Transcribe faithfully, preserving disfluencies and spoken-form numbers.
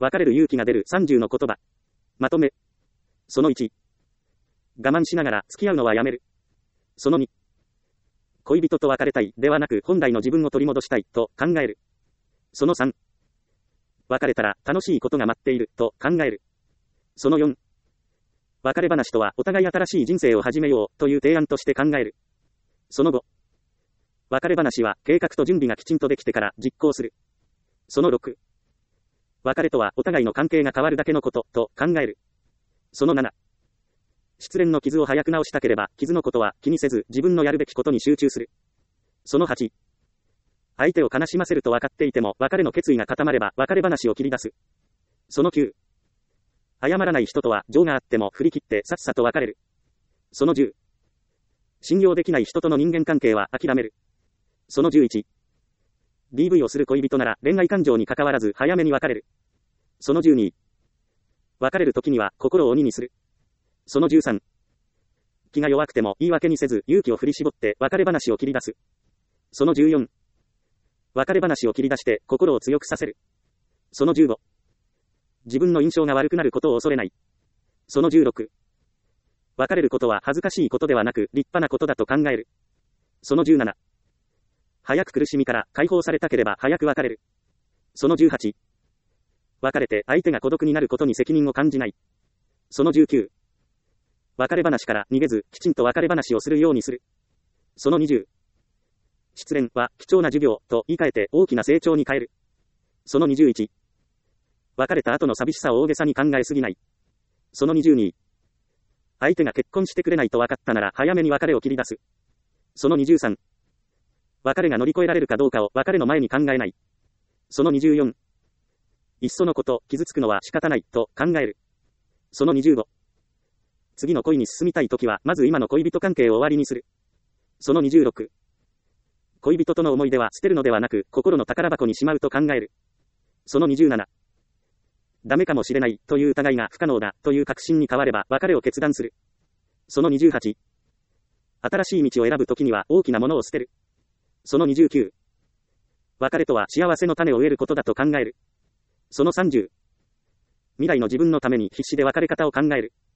別れる勇気が出るさんじゅうの言葉。まとめ。そのいち。我慢しながら付き合うのはやめる。そのに。恋人と別れたいではなく本来の自分を取り戻したいと考える。そのさん。別れたら楽しいことが待っていると考える。そのよん。別れ話とはお互い新しい人生を始めようという提案として考える。そのご。別れ話は計画と準備がきちんとできてから実行する。そのろく。別れとはお互いの関係が変わるだけのことと考える。そのなな。失恋の傷を早く治したければ傷のことは気にせず自分のやるべきことに集中する。そのはち。相手を悲しませると分かっていても別れの決意が固まれば別れ話を切り出す。そのきゅう。謝らない人とは情があっても振り切ってさっさと別れる。そのじゅう。信用できない人との人間関係は諦める。そのじゅういち。ディーブイ をする恋人なら恋愛感情に関わらず早めに別れる。そのじゅうに。別れる時には心を鬼にする。そのじゅうさん。気が弱くても言い訳にせず勇気を振り絞って別れ話を切り出す。そのじゅうよん。別れ話を切り出して心を強くさせる。そのじゅうご。自分の印象が悪くなることを恐れない。そのじゅうろく。別れることは恥ずかしいことではなく立派なことだと考える。そのじゅうなな。早く苦しみから解放されたければ早く別れる。そのじゅうはち。別れて相手が孤独になることに責任を感じない。そのじゅうきゅう。別れ話から逃げずきちんと別れ話をするようにする。そのにじゅう。失恋は貴重な授業と言い換えて大きな成長に変える。そのにじゅういち。別れた後の寂しさを大げさに考えすぎない。そのにじゅうに。相手が結婚してくれないと分かったなら早めに別れを切り出す。そのにじゅうさん。別れが乗り越えられるかどうかを別れの前に考えない。そのにじゅうよん。いっそのこと傷つくのは仕方ないと考える。そのにじゅうご。次の恋に進みたいときはまず今の恋人関係を終わりにする。そのにじゅうろく。恋人との思い出は捨てるのではなく心の宝箱にしまうと考える。そのにじゅうなな。ダメかもしれないという疑いが不可能だという確信に変われば別れを決断する。そのにじゅうはち。新しい道を選ぶときには大きなものを捨てる。そのにじゅうきゅう。別れとは幸せの種を植えることだと考える。そのさんじゅう。未来の自分のために必死で別れ方を考える。